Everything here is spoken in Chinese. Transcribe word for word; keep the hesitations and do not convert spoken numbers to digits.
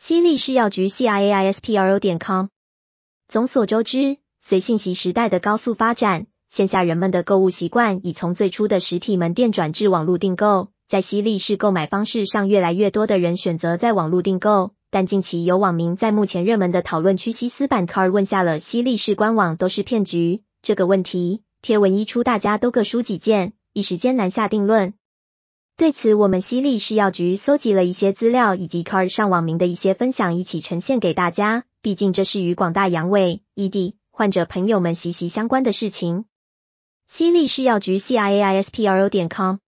西力士药局 C I A I S P R O 点 com。众所周知，随信息时代的高速发展，线下人们的购物习惯已从最初的实体门店转至网络订购。在西力士购买方式上，越来越多的人选择在网络订购。但近期有网民在目前热门的讨论区西斯版 Car 问下了西力士官网都是骗局这个问题，贴文一出，大家都各抒己见，一时间难下定论。对此，我们西力士药局搜集了一些资料以及 Car 上网民的一些分享，一起呈现给大家，毕竟这是与广大阳痿、E D 患者朋友们息息相关的事情。西力士药局 C I A I S P R O 点 com。